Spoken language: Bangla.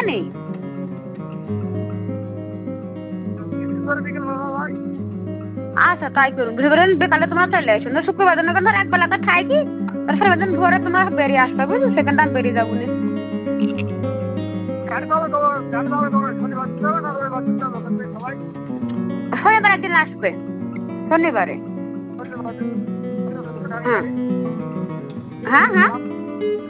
নেই? আচ্ছা তাই করুন, বৃহস্পতিবার বিকালে তোমরা চলে আসো, না শুক্রবার দিন ধর এক বেলাটা থাকি, তারপরে দিন ভোরে তোমরা বেরিয়ে আসবে, বুঝছো? সেখানটা আমি বেরিয়ে যাবো না। শনিবার একদিন আসবে, শনিবারে। হ্যাঁ, হ্যাঁ, হ্যাঁ।